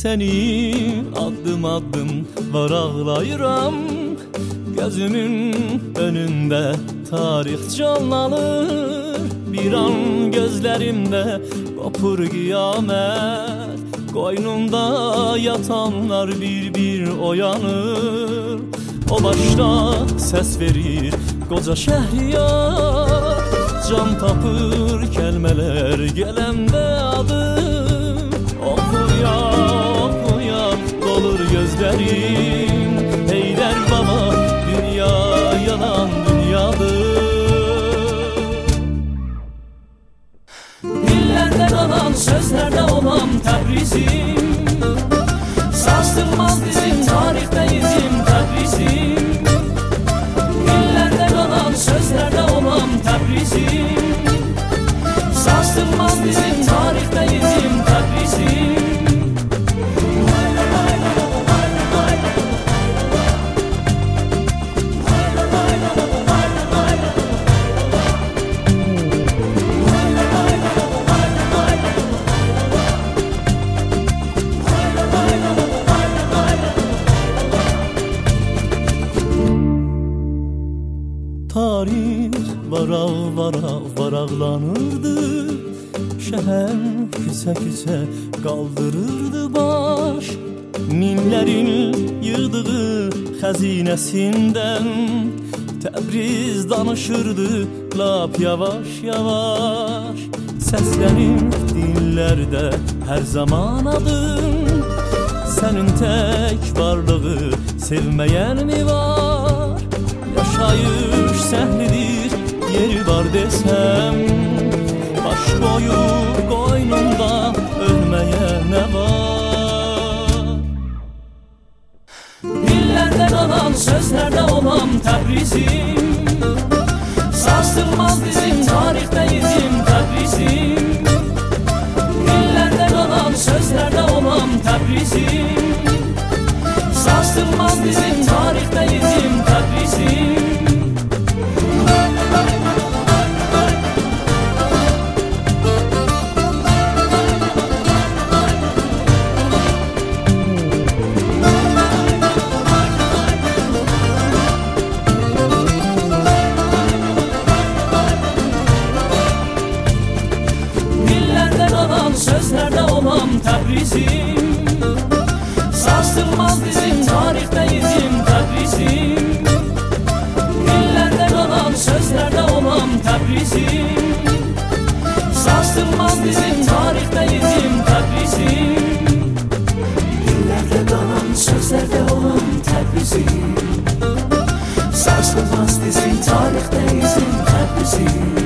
seni addım addım varaqlayıram. Gözümün önünde tarih canlanır. Bir an gözlerimde kopur kıyamet. Koynumda yatanlar bir bir oyanır. O başta ses verir koca Şehriyar. Can tapır kelimeler gelemde adım. Okuya okuya dolur gözlerim. Eyler baba dünya yalan dünyadır. Dillerde kalan sözlerde olan Təbrizim. Sarsılmaz bizim tarihte izim Təbrizim. Dillerde kalan sözlerde olan Təbrizim. Sarsılmaz bizim tarihte izim Təbrizim. Tarih varaqlanırdı. Şəhər küsə-küsə qaldırırdı baş. Minlərin yığdığı xəzinəsindən Təbriz danışırdı lap yavaş yavaş. Səslərin dillərdə hər zaman adın. Sənin tək varlığı sevməyən mi var? Yaşayış səhlidir, yeri var desem. Baş boyu qoynunda ölməyə nə var? Dillerde kalan sözlerde olan Təbrizim. Sarsılmaz bizim tarihte izim Təbrizim. Dillerde kalan sözlerde olan Təbrizim. Sarsılmaz bizim tarihte izim Təbrizim. Dillerde kalan sözlerde olan Təbrizim. Sarsılmaz bizim tarihte izim Təbrizim. Dillerde kalan sözlerde olan Təbrizim. Sarsılmaz bizim tarihte izim Təbrizim. Dillerde kalan sözlerde olan Təbrizim. Sarsılmaz bizim tarihte izim Təbrizim.